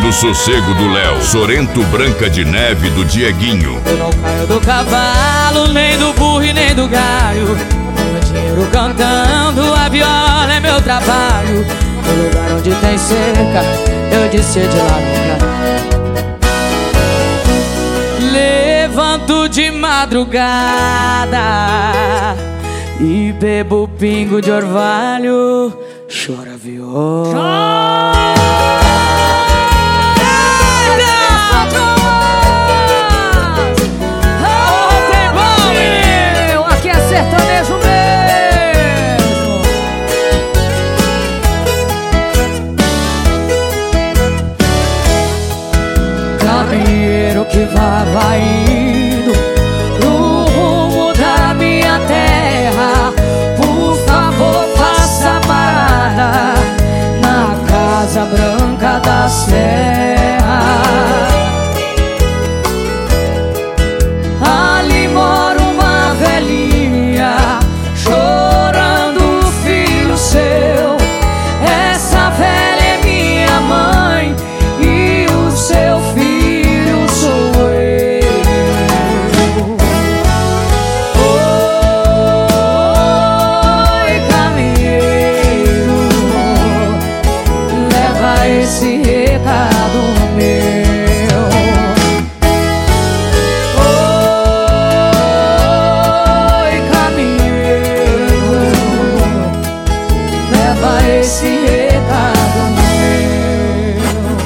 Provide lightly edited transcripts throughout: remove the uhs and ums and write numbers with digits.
do sossego do Léo. Sorento, Branca de Neve do Dieguinho. Eu não caio do cavalo, nem do burro e nem do galho. Meu dinheiro cantando, a viola é meu trabalho. No lugar onde tem cerca, eu disse de lá nunca. Levanto de madrugada e bebo pingo de orvalho. Chora viola. Aqui é sertanejo mesmo. Caminheiro que vai indo pro rumo da minha terra, por favor faça parada na Casa Branca da Serra. Ali mora uma velhinha chorando o filho seu. Essa velha é minha mãe e o seu filho sou eu. Oi, caminheiro, leva esse recado meu. Oi, caminheiro, leva esse recado meu.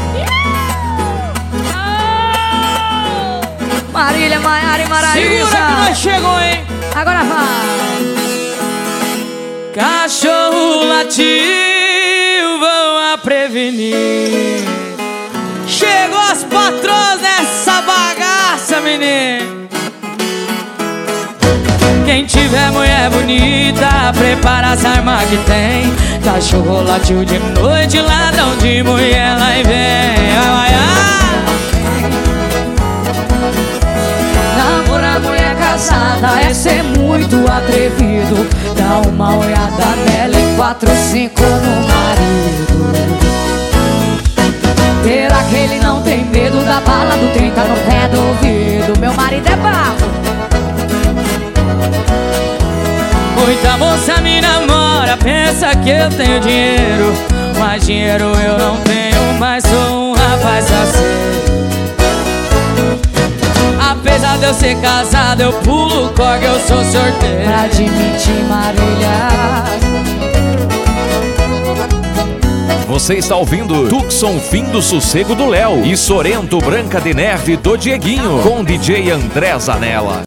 Marília, Maiara e Maraísa. Segura que nós chegou, hein? Agora vai. Cachorro latiu, vão a prevenir. Chegou as patroas nessa bagaça, menino. Quem tiver mulher bonita, prepara as armas que tem. Cachorro latiu de noite, ladrão de mulher lá e vem. Ai, ai. Namorar mulher casada é ser muito atrevido. Dá uma olhada nela e 4, 5 no marido. Será que ele não tem medo da bala do 30 no pé do ouvido? Meu marido é bravo. Muita moça me namora, pensa que eu tenho dinheiro, mas dinheiro eu não tenho, mas sou um rapaz faceiro. Apesar de eu ser casado, eu pulo corda, eu sou sorteiro. Pra admitir Marília. Você está ouvindo Tucson, Fim do Sossego do Léo, e Sorento, Branca de Neve do Dieguinho, com DJ André Zanella.